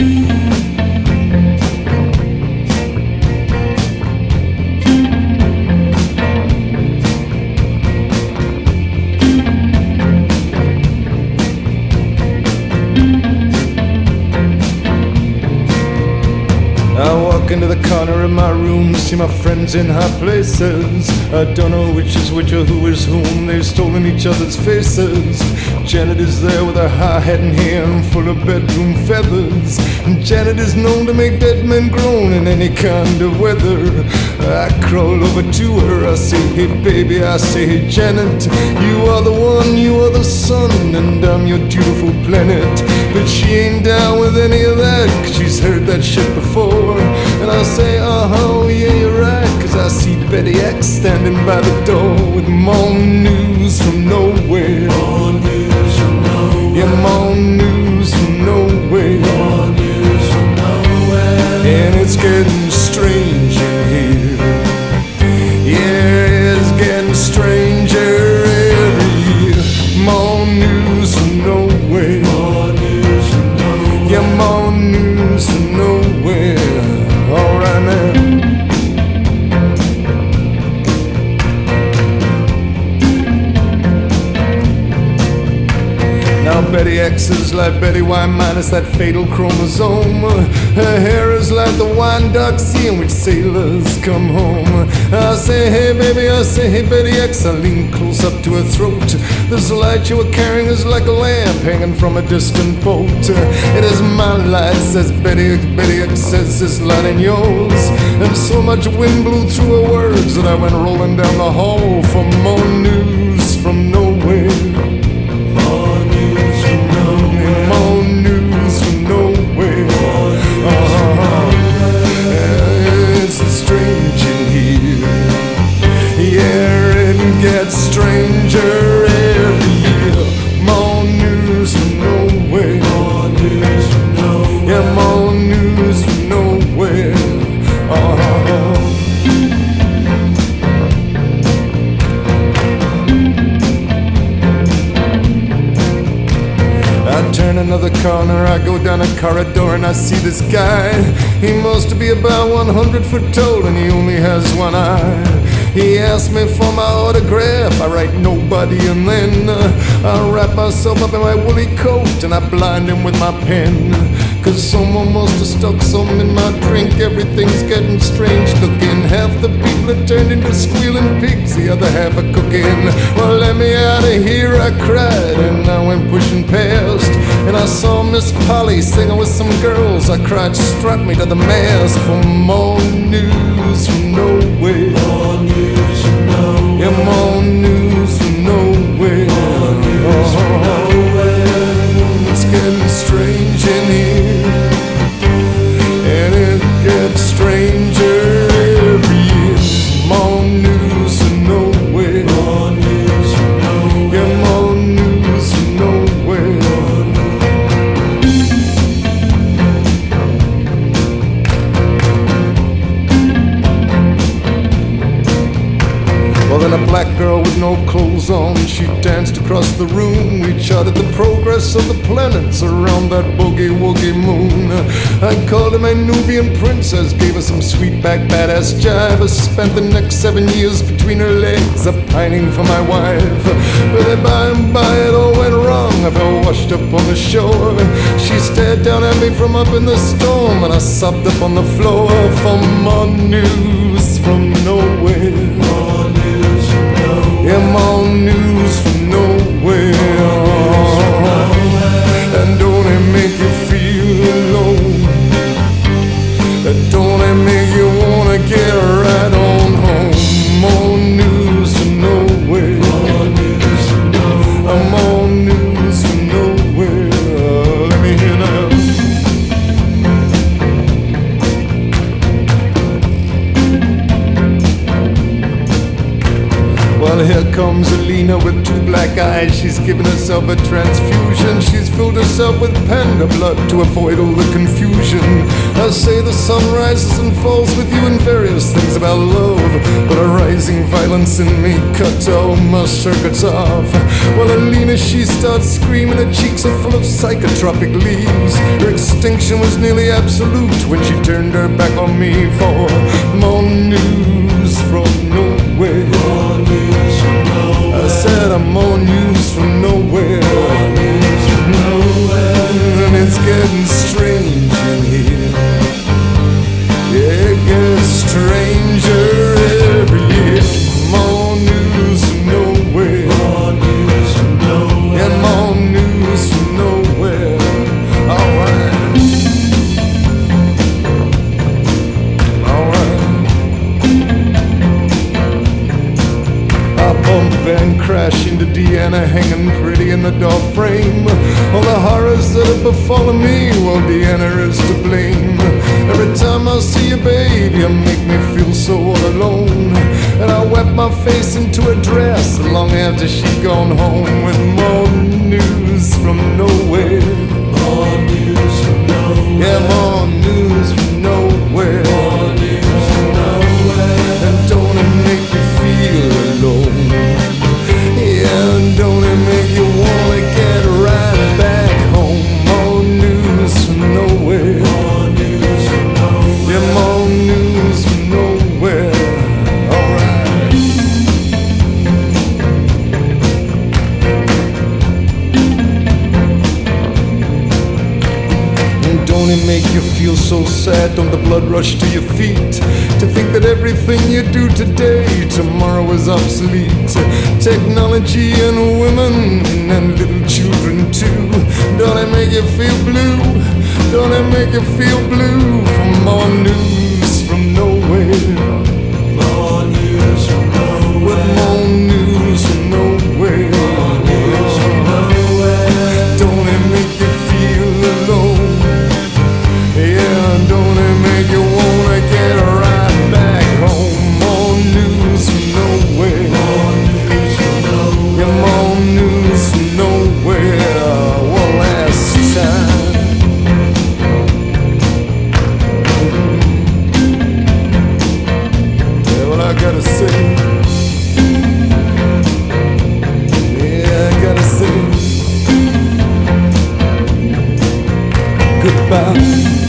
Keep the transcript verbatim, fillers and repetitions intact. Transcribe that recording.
Into the corner of my room, see my friends in high places. I don't know which is which or who is whom. They've stolen each other's faces. Janet is there with her high hat and hair and full of bedroom feathers. And Janet is known to make dead men groan in any kind of weather. I crawl over to her, I say, hey baby, I say, hey Janet, you are the one, you are the sun, and I'm your beautiful planet. But she ain't down with any of that, 'cause she's heard that shit before. And I say, uh-huh, yeah, you're right, 'cause I see Betty X standing by the door with more news from nowhere. More news from nowhere. Yeah, more news from nowhere. More news from nowhere. And it's getting strange in here. Yeah, it's getting stranger every year. More news from nowhere. More news from nowhere. Yeah, more news from nowhere. All right now. Now Betty X is like Betty Y minus that fatal chromosome. Her hair is like the wine dark sea in which sailors come home. I say, hey baby, I say, hey Betty X. I lean close up to her throat. This light you were carrying is like a lamp hanging from a distant boat. It is my light, says Betty X. Betty X says this light in yours. And so much wind blew through her words that I went rolling down the hall for more news from nowhere. More news from nowhere. More news from nowhere. More news from Uh-huh. It's strange in here. Yeah, it gets stranger every year. More news from nowhere. More news from nowhere. Yeah, more news from nowhere. Uh-huh. I turn another corner, I go down a corridor and I see this guy. He must be about one hundred foot tall and he only has one eye. He asked me for my autograph, I write nobody, and then uh, I wrap myself up in my woolly coat and I blind him with my pen. 'Cause someone must have stuck something in my drink. Everything's getting strange looking. Half the people are turned into squealing pigs, the other half are cooking. Well, let me out of here, I cried, and I went pushing past. And I saw Miss Polly singing with some girls. I cried, strap me to the mast for more news from nowhere. More news from nowhere. Yeah, more news from nowhere. More news from nowhere. It's getting strange in here, and it gets stranger every year. More news from nowhere. More news from nowhere. Yeah, more news from nowhere. Well, then a black girl with no clothes on, she danced across the room. We charted the progress of the planets around that boogie-woogie moon. I called her my Nubian princess, gave her some sweet back badass jive. I spent the next seven years between her legs, a pining for my wife. But then by and by it all went wrong. I fell washed up on the shore. She stared down at me from up in the storm, and I sobbed up on the floor for more news from nowhere. More news from nowhere. Yeah, more news from nowhere. And don't it make you feel alone? Don't it make you wanna get right on home? More news from nowhere. More news from nowhere. More news from nowhere. Let me hear now. Well, here comes Alina with two black eyes. She's giving herself a transfusion. She's filled her myself with panda blood to avoid all the confusion. I say the sun rises and falls with you and various things about love, but a rising violence in me cut all my circuits off. Well, Alina, she starts screaming, her cheeks are full of psychotropic leaves. Her extinction was nearly absolute when she turned her back on me for more news from nowhere. More news from nowhere. I said I'm more news from nowhere. More news from nowhere. And it's getting strange in here. Yeah, it gets stranger every year. More news from nowhere. More news from nowhere. Yeah, more news from nowhere. Alright. Alright. I bump and crash into Deanna, hanging pretty in the door frame. All the horrors that have befallen me, well, Deanna is to blame. Every time I see you, babe, you make me feel so all alone. And I wet my face into a dress long after she'd gone home with more news from nowhere. More news from nowhere. Yeah, more news from nowhere. More news from nowhere. And don't it make you feel alone? Yeah, and don't it make you wanna get right back home? More news from nowhere. More news from nowhere. Yeah, more news from nowhere. Alright. And don't it make you feel so sad? Don't the blood rush to your feet to think that everything you do today, tomorrow is obsolete? Technology and women and little children too. Don't it make you feel blue? Don't it make you feel blue for more news from nowhere? More news from nowhere. With more news from nowhere. More news from nowhere. Don't it make you feel alone? Yeah, don't it make you wanna get right back home? More news from nowhere. More news from nowhere. Yeah, more news from nowhere. One last time. Yeah, what I gotta say. Yeah, I gotta say. Goodbye.